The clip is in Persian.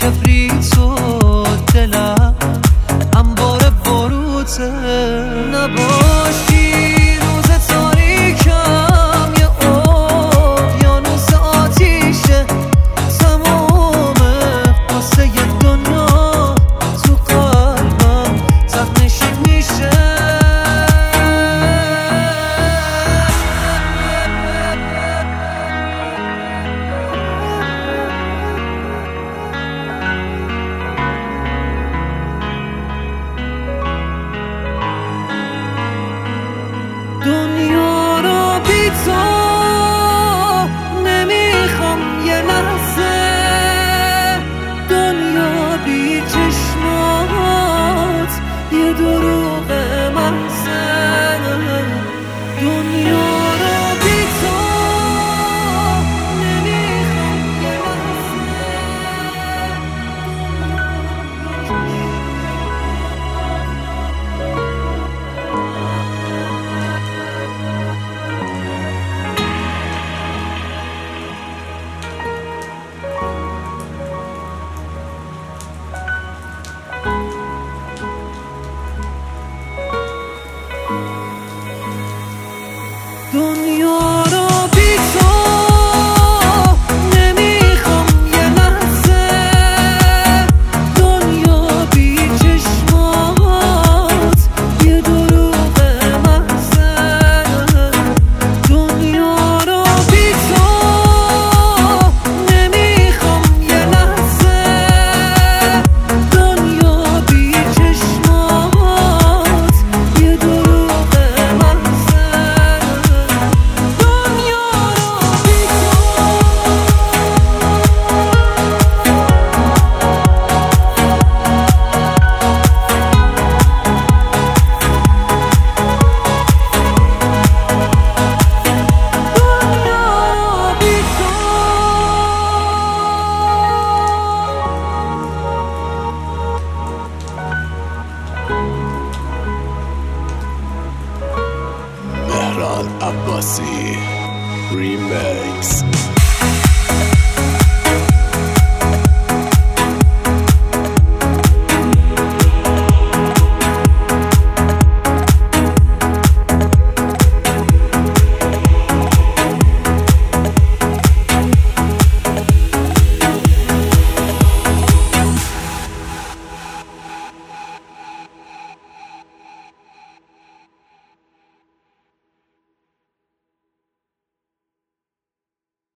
کبریت و دلم انبار باروته. نباشی روز تاریکم یه اقیانوس آتیشه، تمومه قصه دنیا تو قلبم زخمشی میشه. دنیا رو بی تو نمیخوام یه لحظه، دنیا بی چشمات یه دروغ محضه. دنیا رو بی تو نمیخوام یه لحظه. دنیا رو بی تو نمیخوام یه لحظه، دنیا بی چشمات یه دروغ محضه. دنیا رو بی تو نمیخوام یه لحظه، دنیا بی چشمات یه دروغ محضه. مهران عباسی ریمیکس.